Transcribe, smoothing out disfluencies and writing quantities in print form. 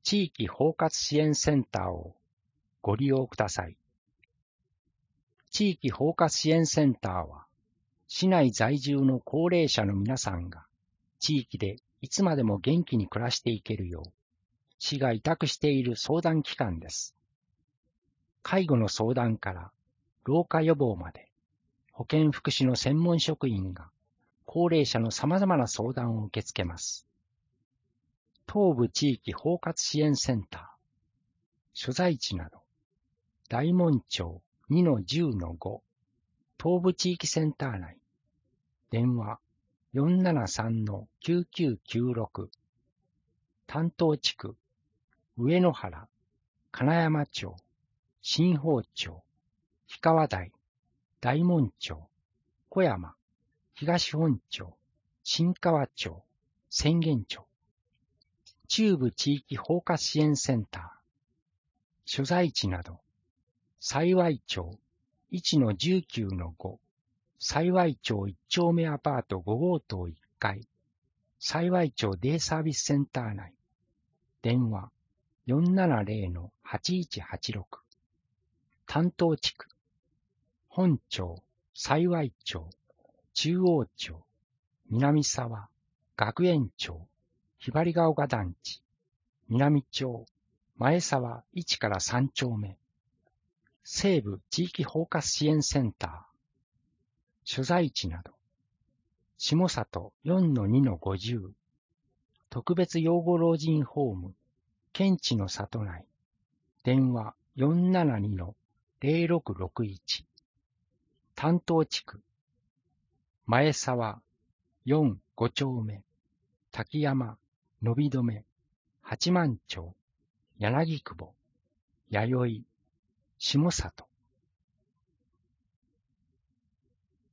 地域包括支援センターをご利用ください。地域包括支援センターは、市内在住の高齢者の皆さんが地域でいつまでも元気に暮らしていけるよう、市が委託している相談機関です。介護の相談から老化予防まで、保健福祉の専門職員が高齢者の様々な相談を受け付けます。東部地域包括支援センター、所在地など、大門町 2-10-5 東部地域センター内、電話 473-9996 担当地区、上野原、金山町、新宝町、氷川台、大門町、小山、東本町、新川町、浅間町、中部地域包括支援センター、所在地など、幸町 1-19-5 幸町1丁目アパート5号棟1階、幸町デイサービスセンター内、電話 470-8186 担当地区、本町、幸町、中央町、南沢、学園町、ひばりが丘団地、南町、前沢1から3丁目、西部地域包括支援センター、所在地など、下里 4-2-50 特別養護老人ホーム、県地の里内、電話 472-0661 担当地区、前沢4-5丁目、滝山、伸び止め、八幡町、柳久保、弥生、下里、